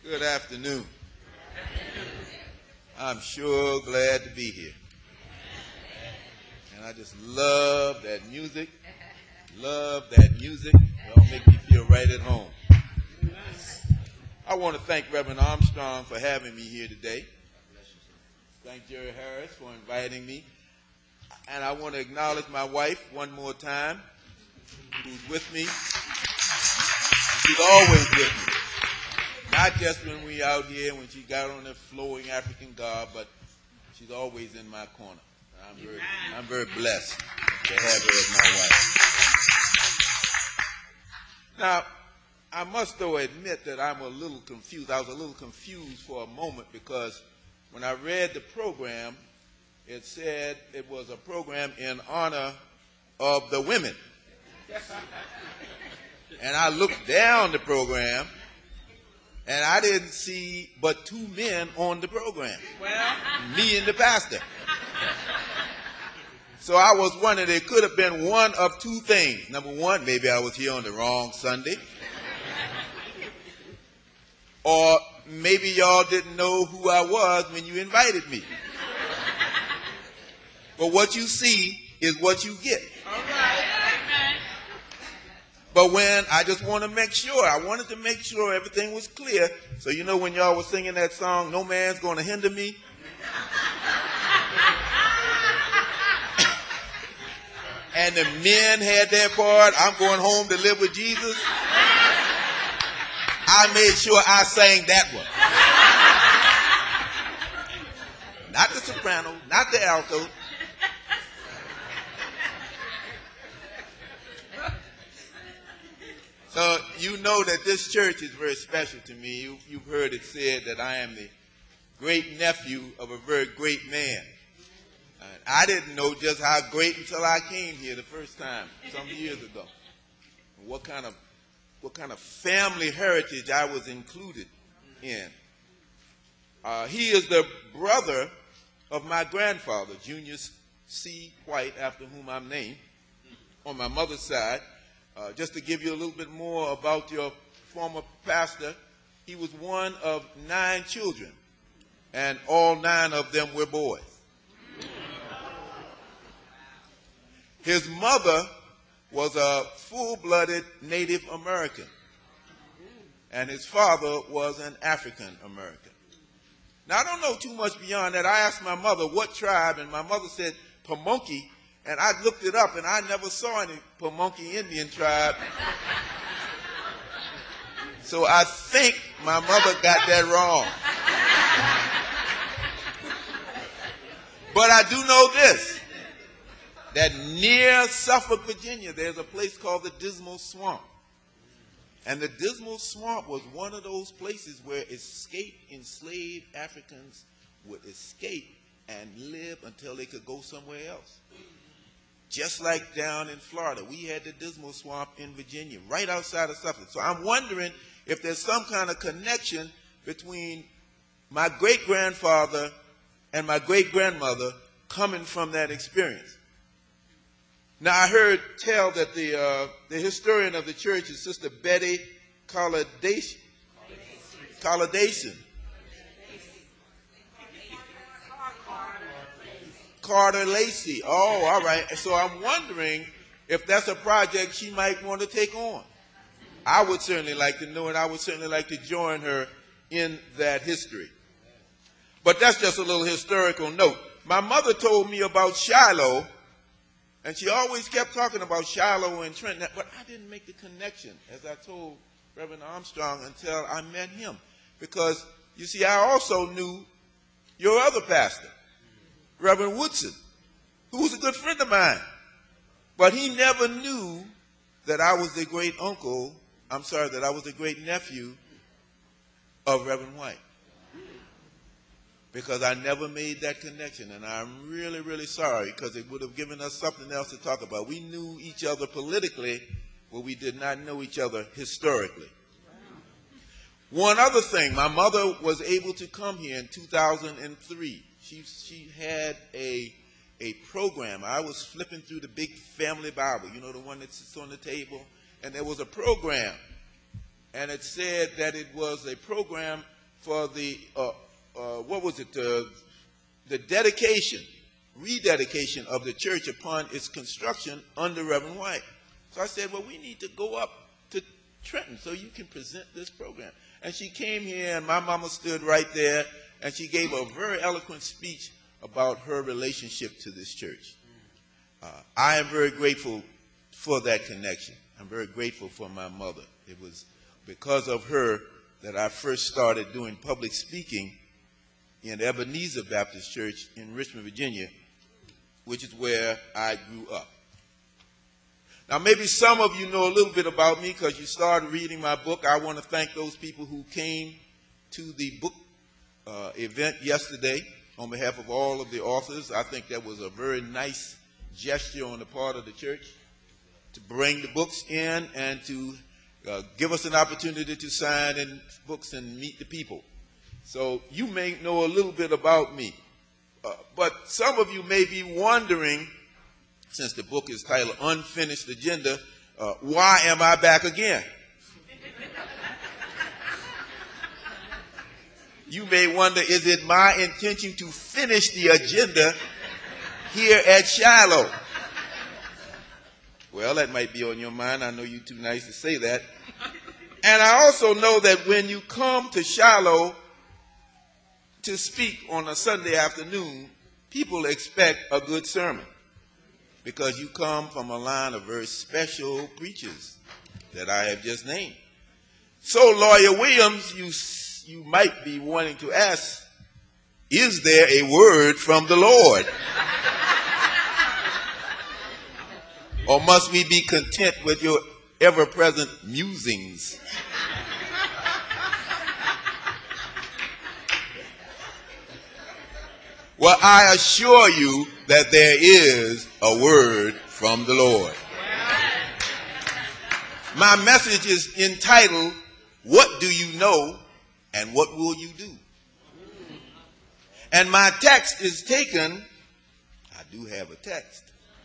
Good afternoon. I'm sure glad to be here. And I just love that music. Love that music. It all make me feel right at home. I want to thank Reverend Armstrong for having me here today. Thank Jerry Harris for inviting me. And I want to acknowledge my wife one more time, who's with me. She's always with me. Not just when we out here, when she got on that flowing African garb, but she's always in my corner. I'm very blessed to have her as my wife. Now, I must though admit that I'm a little confused. I was a little confused for a moment because when I read the program, it said it was a program in honor of the women. And I looked down the program, and I didn't see but two men on the program. Well, me and the pastor. So I was wondering, it could have been one of two things. Number one, maybe I was here on the wrong Sunday. Or maybe y'all didn't know who I was when you invited me. But what you see is what you get. All right. But I just want to make sure, I wanted to make sure everything was clear. So you know when y'all were singing that song, No Man's Gonna Hinder Me? And the men had their part, I'm going home to live with Jesus. I made sure I sang that one. Not the soprano, not the alto. So you know that this church is very special to me. You've heard it said that I am the great nephew of a very great man. I didn't know just how great until I came here the first time, some years ago. What kind of family heritage I was included in. He is the brother of my grandfather, Junior C. White, after whom I'm named, on my mother's side. Just to give you a little bit more about your former pastor, he was one of 9 children, and all 9 of them were boys. His mother was a full-blooded Native American, and his father was an African American. Now, I don't know too much beyond that. I asked my mother what tribe, and my mother said Pamunkey. And I looked it up, and I never saw any Pamunkey Indian tribe. So I think my mother got that wrong. But I do know this, that near Suffolk, Virginia, there's a place called the Dismal Swamp. And the Dismal Swamp was one of those places where escaped enslaved Africans would escape and live until they could go somewhere else. Just like down in Florida, we had the Dismal Swamp in Virginia, right outside of Suffolk. So I'm wondering if there's some kind of connection between my great-grandfather and my great-grandmother coming from that experience. Now, I heard tell that the historian of the church is Sister Betty Collidation. Carter Lacey. Oh, all right. So I'm wondering if that's a project she might want to take on. I would certainly like to know, and I would certainly like to join her in that history. But that's just a little historical note. My mother told me about Shiloh, and she always kept talking about Shiloh and Trenton, but I didn't make the connection, as I told Reverend Armstrong, until I met him. Because, you see, I also knew your other pastor, Reverend Woodson, who was a good friend of mine. But he never knew that I was the great nephew of Reverend White. Because I never made that connection, and I'm really, really sorry, because it would have given us something else to talk about. We knew each other politically, but we did not know each other historically. One other thing, my mother was able to come here in 2003. She had a program. I was flipping through the big family Bible, you know, the one that sits on the table, and there was a program, and it said that it was a program for the, the dedication, rededication of the church upon its construction under Reverend White. So I said, well, we need to go up to Trenton so you can present this program. And she came here, and my mama stood right there, and she gave a very eloquent speech about her relationship to this church. I am very grateful for that connection. I'm very grateful for my mother. It was because of her that I first started doing public speaking in Ebenezer Baptist Church in Richmond, Virginia, which is where I grew up. Now, maybe some of you know a little bit about me because you started reading my book. I want to thank those people who came to the book event yesterday on behalf of all of the authors. I think that was a very nice gesture on the part of the church to bring the books in and to give us an opportunity to sign in books and meet the people. So you may know a little bit about me. But some of you may be wondering, since the book is titled Unfinished Agenda, why am I back again? You may wonder, is it my intention to finish the agenda here at Shiloh? Well, that might be on your mind. I know you're too nice to say that. And I also know that when you come to Shiloh to speak on a Sunday afternoon, people expect a good sermon because you come from a line of very special preachers that I have just named. So, Lawyer Williams, you might be wanting to ask, is there a word from the Lord? Or must we be content with your ever-present musings? Well, I assure you that there is a word from the Lord. My message is entitled, What Do You Know and What Will You Do? And my text is taken, I do have a text.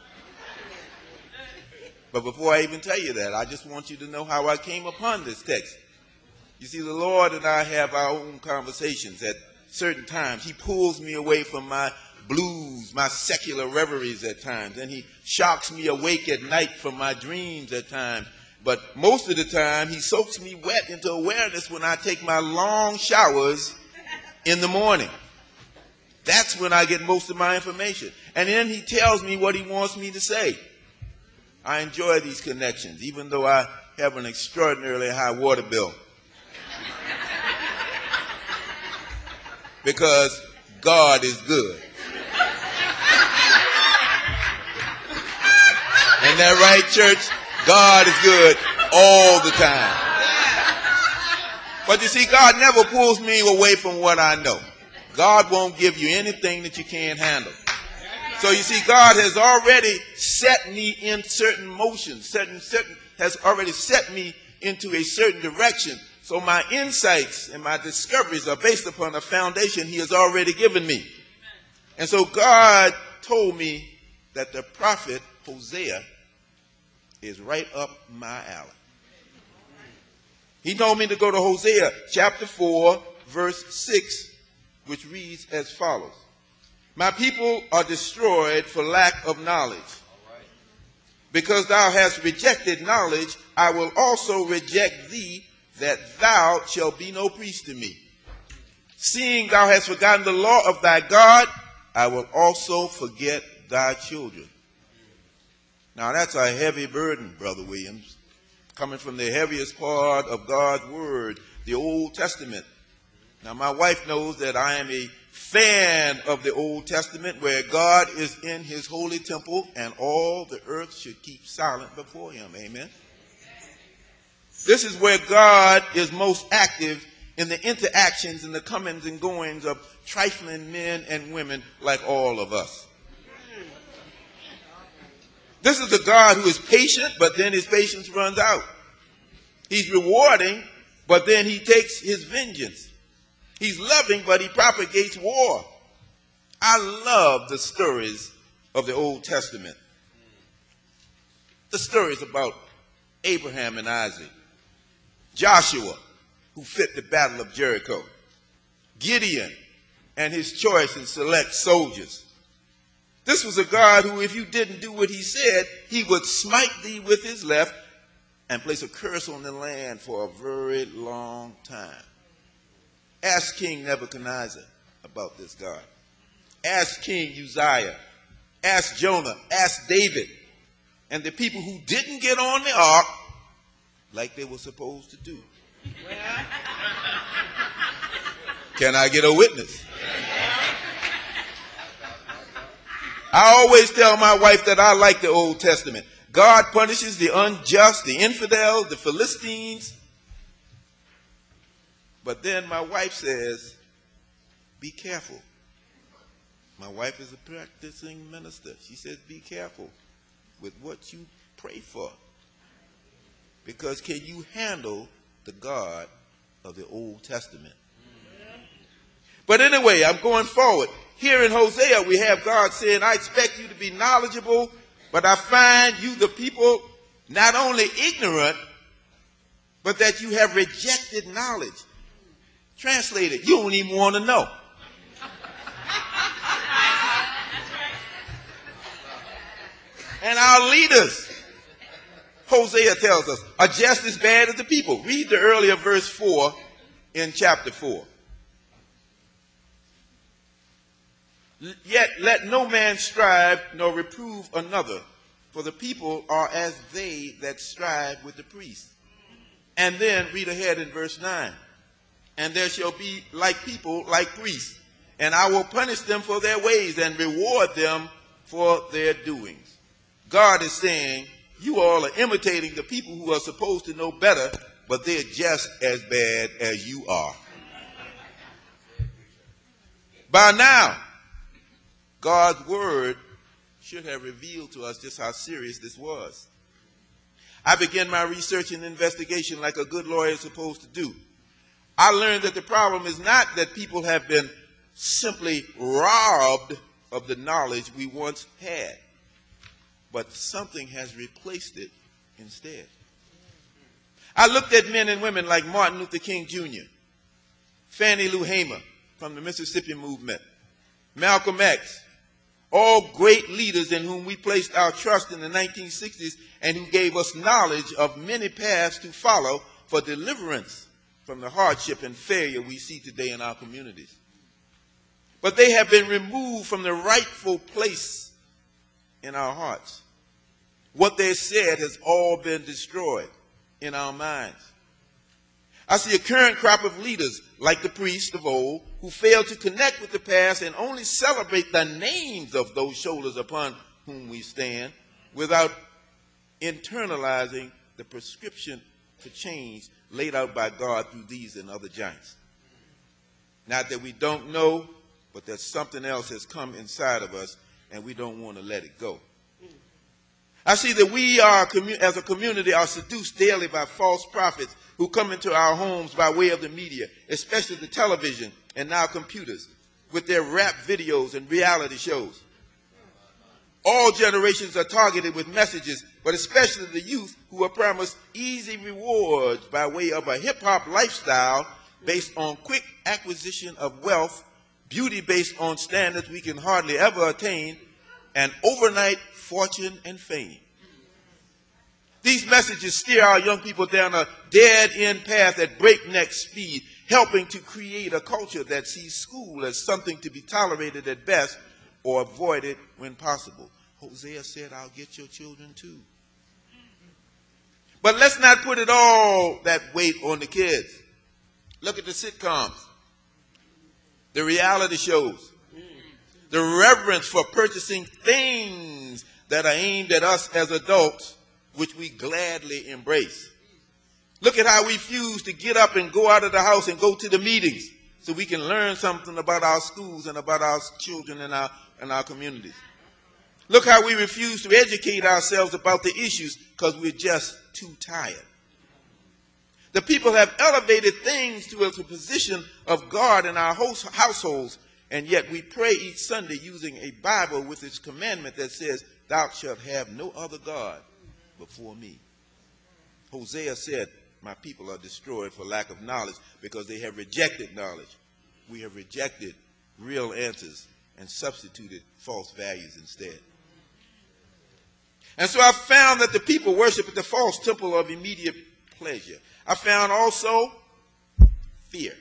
But before I even tell you that, I just want you to know how I came upon this text. You see, the Lord and I have our own conversations at certain times. He pulls me away from my blues, my secular reveries at times, and he shocks me awake at night from my dreams at times. But most of the time, he soaks me wet into awareness when I take my long showers in the morning. That's when I get most of my information. And then he tells me what he wants me to say. I enjoy these connections, even though I have an extraordinarily high water bill. Because God is good. Ain't that right, church? God is good all the time. But you see, God never pulls me away from what I know. God won't give you anything that you can't handle. So you see, God has already set me in certain motions, has already set me into a certain direction. So my insights and my discoveries are based upon a foundation he has already given me. And so God told me that the prophet Hosea is right up my alley. He told me to go to Hosea chapter 4, verse 6, which reads as follows. My people are destroyed for lack of knowledge. Because thou hast rejected knowledge, I will also reject thee, that thou shalt be no priest to me. Seeing thou hast forgotten the law of thy God, I will also forget thy children. Now that's a heavy burden, Brother Williams, coming from the heaviest part of God's word, the Old Testament. Now my wife knows that I am a fan of the Old Testament, where God is in his holy temple and all the earth should keep silent before him. Amen. This is where God is most active in the interactions and the comings and goings of trifling men and women like all of us. This is a God who is patient, but then his patience runs out. He's rewarding, but then he takes his vengeance. He's loving, but he propagates war. I love the stories of the Old Testament. The stories about Abraham and Isaac, Joshua, who fit the battle of Jericho, Gideon and his choice and select soldiers. This was a God who, if you didn't do what he said, he would smite thee with his left and place a curse on the land for a very long time. Ask King Nebuchadnezzar about this God. Ask King Uzziah. Ask Jonah. Ask David. And the people who didn't get on the ark like they were supposed to do. Can I get a witness? I always tell my wife that I like the Old Testament. God punishes the unjust, the infidels, the Philistines. But then my wife says, be careful. My wife is a practicing minister. She says, be careful with what you pray for. Because can you handle the God of the Old Testament? But anyway, I'm going forward. Here in Hosea, we have God saying, I expect you to be knowledgeable, but I find you the people not only ignorant, but that you have rejected knowledge. Translated, you don't even want to know. And our leaders, Hosea tells us, are just as bad as the people. Read the earlier verse 4 in chapter 4. Yet let no man strive nor reprove another, for the people are as they that strive with the priests. And then read ahead in verse 9. And there shall be like people like priests, and I will punish them for their ways and reward them for their doings. God is saying, you all are imitating the people who are supposed to know better, but they're just as bad as you are. By now, God's word should have revealed to us just how serious this was. I began my research and investigation like a good lawyer is supposed to do. I learned that the problem is not that people have been simply robbed of the knowledge we once had, but something has replaced it instead. I looked at men and women like Martin Luther King Jr., Fannie Lou Hamer from the Mississippi Movement, Malcolm X, all great leaders in whom we placed our trust in the 1960s and who gave us knowledge of many paths to follow for deliverance from the hardship and failure we see today in our communities. But they have been removed from the rightful place in our hearts. What they said has all been destroyed in our minds. I see a current crop of leaders like the priests of old who fail to connect with the past and only celebrate the names of those shoulders upon whom we stand without internalizing the prescription for change laid out by God through these and other giants. Not that we don't know, but that something else has come inside of us and we don't want to let it go. I see that we are, as a community, are seduced daily by false prophets who come into our homes by way of the media, especially the television and now computers, with their rap videos and reality shows. All generations are targeted with messages, but especially the youth who are promised easy rewards by way of a hip-hop lifestyle based on quick acquisition of wealth, beauty based on standards we can hardly ever attain, and overnight fortune and fame. These messages steer our young people down a dead-end path at breakneck speed, helping to create a culture that sees school as something to be tolerated at best or avoided when possible. Hosea said, I'll get your children too. But let's not put it all that weight on the kids. Look at the sitcoms, the reality shows, the reverence for purchasing things that are aimed at us as adults, which we gladly embrace. Look at how we refuse to get up and go out of the house and go to the meetings so we can learn something about our schools and about our children and our communities. Look how we refuse to educate ourselves about the issues because we're just too tired. The people have elevated things to a position of God in our households, and yet we pray each Sunday using a Bible with its commandment that says, thou shalt have no other God before me. Hosea said, my people are destroyed for lack of knowledge because they have rejected knowledge. We have rejected real answers and substituted false values instead. And so I found that the people worship at the false temple of immediate pleasure. I found also fear.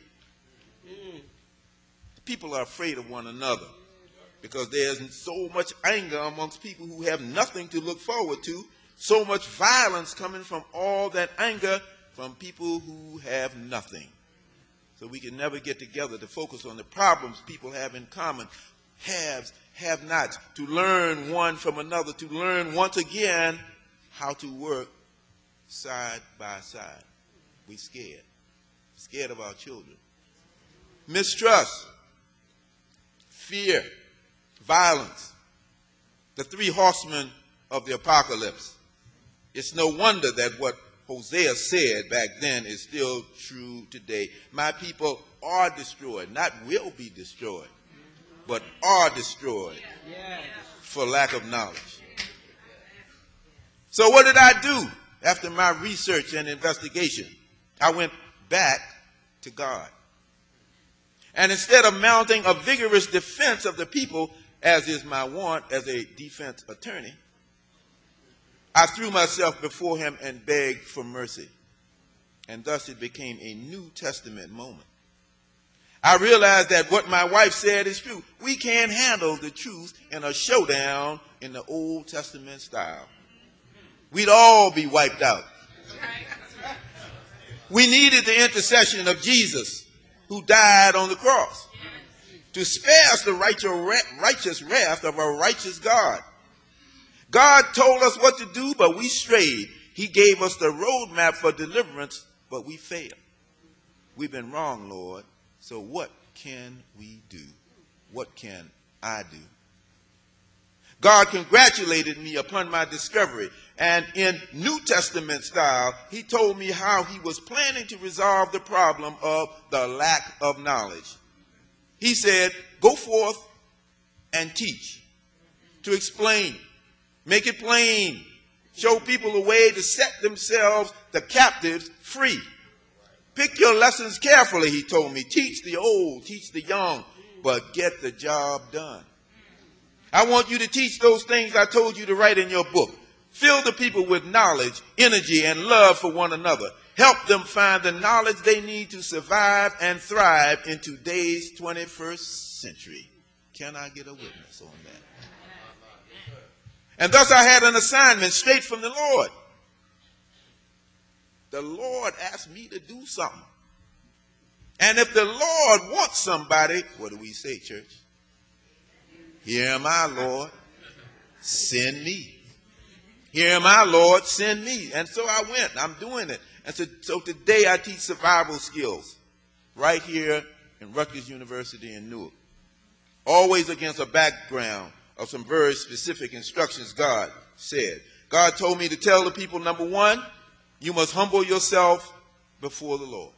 People are afraid of one another because there's so much anger amongst people who have nothing to look forward to, so much violence coming from all that anger from people who have nothing. So we can never get together to focus on the problems people have in common, haves, have-nots, to learn one from another, to learn once again how to work side by side. We're scared of our children. Mistrust, fear, violence, the three horsemen of the apocalypse. It's no wonder that what Hosea said back then is still true today. My people are destroyed, not will be destroyed, but are destroyed for lack of knowledge. So what did I do after my research and investigation? I went back to God. And instead of mounting a vigorous defense of the people, as is my wont as a defense attorney, I threw myself before him and begged for mercy. And thus it became a New Testament moment. I realized that what my wife said is true. We can't handle the truth in a showdown in the Old Testament style. We'd all be wiped out. We needed the intercession of Jesus, who died on the cross, to spare us the righteous wrath of a righteous God. God told us what to do, but we strayed. He gave us the roadmap for deliverance, but we failed. We've been wrong, Lord. So what can we do? What can I do? God congratulated me upon my discovery, and in New Testament style, he told me how he was planning to resolve the problem of the lack of knowledge. He said, go forth and teach, to explain, make it plain, show people a way to set themselves, the captives, free. Pick your lessons carefully, he told me. Teach the old, teach the young, but get the job done. I want you to teach those things I told you to write in your book. Fill the people with knowledge, energy, and love for one another. Help them find the knowledge they need to survive and thrive in today's 21st century. Can I get a witness on that? And thus I had an assignment straight from the Lord. The Lord asked me to do something. And if the Lord wants somebody, what do we say, church? Here am I, Lord, send me. Here am I, Lord, send me. And so I went. I'm doing it. And so today I teach survival skills right here in Rutgers University in Newark. Always against a background of some very specific instructions God said. God told me to tell the people, number one, you must humble yourself before the Lord.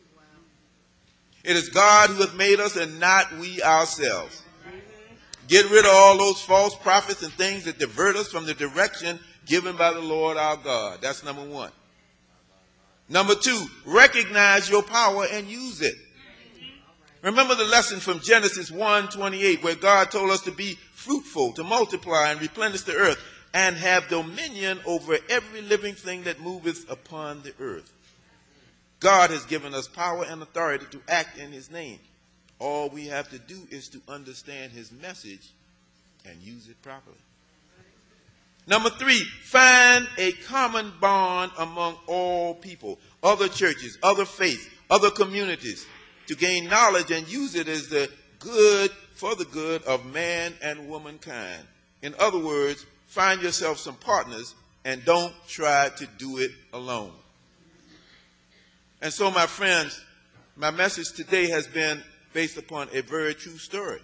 It is God who has made us and not we ourselves. Get rid of all those false prophets and things that divert us from the direction given by the Lord our God. That's number one. Number two, recognize your power and use it. Remember the lesson from Genesis 1:28, where God told us to be fruitful, to multiply and replenish the earth, and have dominion over every living thing that moveth upon the earth. God has given us power and authority to act in his name. All we have to do is to understand his message and use it properly. Number three, find a common bond among all people, other churches, other faiths, other communities, to gain knowledge and use it as the good for the good of man and womankind. In other words, find yourself some partners and don't try to do it alone. And so, my friends, my message today has been based upon a very true story.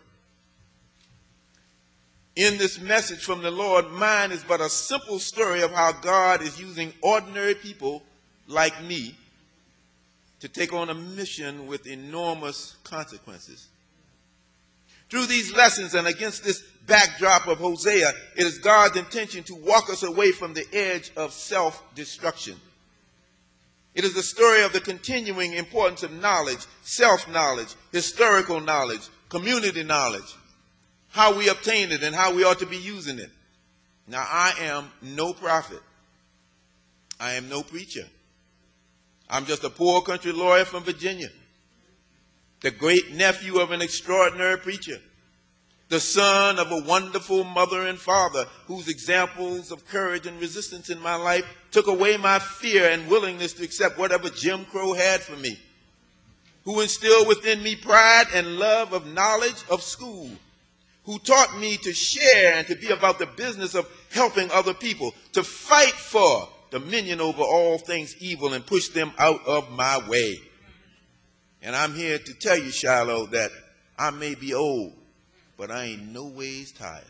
In this message from the Lord, mine is but a simple story of how God is using ordinary people like me to take on a mission with enormous consequences. Through these lessons and against this backdrop of Hosea, it is God's intention to walk us away from the edge of self-destruction. It is the story of the continuing importance of knowledge, self-knowledge, historical knowledge, community knowledge, how we obtain it and how we ought to be using it. Now, I am no prophet. I am no preacher. I'm just a poor country lawyer from Virginia, the great nephew of an extraordinary preacher, the son of a wonderful mother and father whose examples of courage and resistance in my life took away my fear and willingness to accept whatever Jim Crow had for me, who instilled within me pride and love of knowledge of school, who taught me to share and to be about the business of helping other people, to fight for dominion over all things evil and push them out of my way. And I'm here to tell you, Shiloh, that I may be old, but I ain't no ways tired.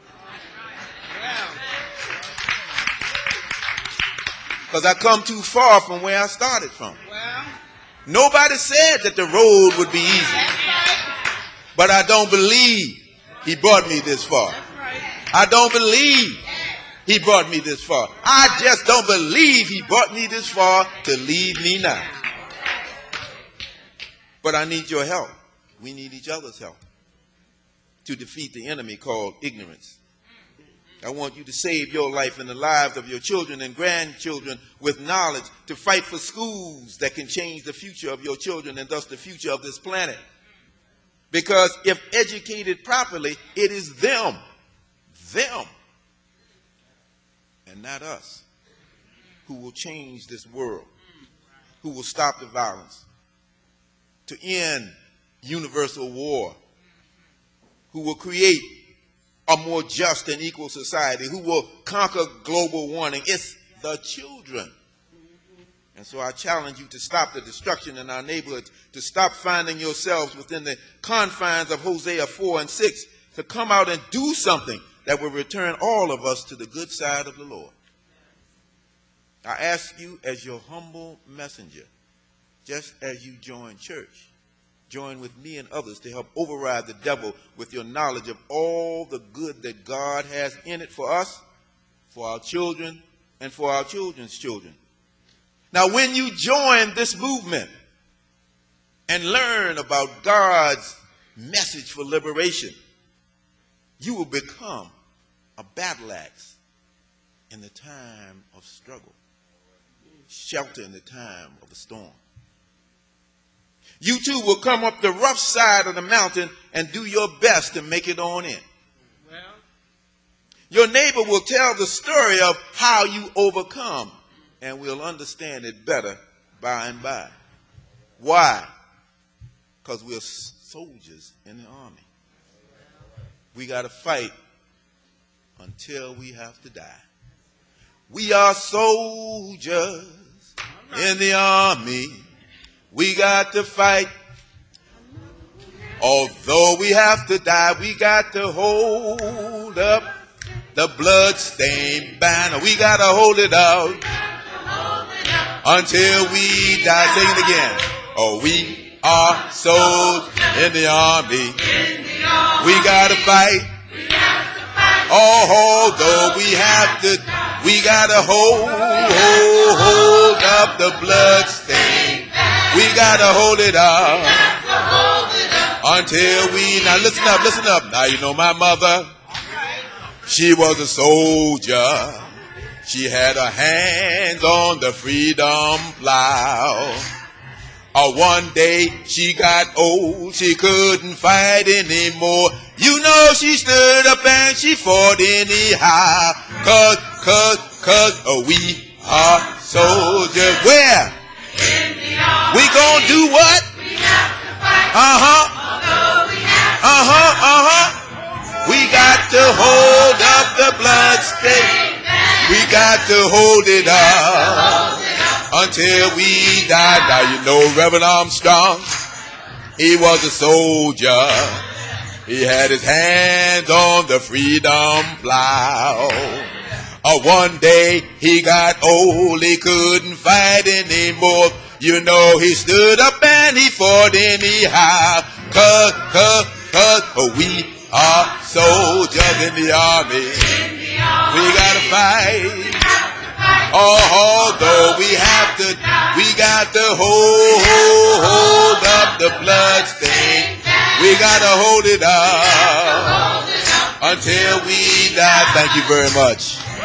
Because I come too far from where I started from. Nobody said that the road would be easy. But I don't believe he brought me this far. I don't believe he brought me this far. I just don't believe he brought me this far to leave me now. But I need your help. We need each other's help to defeat the enemy called ignorance. I want you to save your life and the lives of your children and grandchildren with knowledge, to fight for schools that can change the future of your children and thus the future of this planet. Because if educated properly, it is them, and not us, who will change this world, who will stop the violence, to end universal war, who will create a more just and equal society, who will conquer global warming. It's the children. And so I challenge you to stop the destruction in our neighborhoods, to stop finding yourselves within the confines of Hosea 4 and 6, to come out and do something that will return all of us to the good side of the Lord. I ask you as your humble messenger, just as you join church, join with me and others to help override the devil with your knowledge of all the good that God has in it for us, for our children, and for our children's children. Now, when you join this movement and learn about God's message for liberation, you will become a battle axe in the time of struggle, shelter in the time of the storm. You too will come up the rough side of the mountain and do your best to make it on in. Your neighbor will tell the story of how you overcome, and we'll understand it better by and by. Why? Because we're soldiers in the army. We got to fight until we have to die. We are soldiers in the army. We got to fight. Although we have to die, we got to hold up the blood-stained banner. We got to hold it out until we die. Sing it again. Oh, we are soldiers in the army. We got to fight. Although we have to, we got to hold up the blood-stained. We got to hold it up until we, now listen up. Now you know my mother, she was a soldier. She had her hands on the freedom plow. One day she got old, she couldn't fight anymore. You know she stood up and she fought anyhow. Cause we are soldiers. Where? We gonna do what? We have to fight. We got to hold up the blood-stained. We got to hold it up until we die. Now you know Reverend Armstrong, he was a soldier. He had his hands on the freedom plow. One day he got old, he couldn't fight anymore. You know he stood up and he fought anyhow. Cause we are soldiers in the army. We gotta fight. Although we got to hold up the blood stain. We got to hold it up until we die. Thank you very much.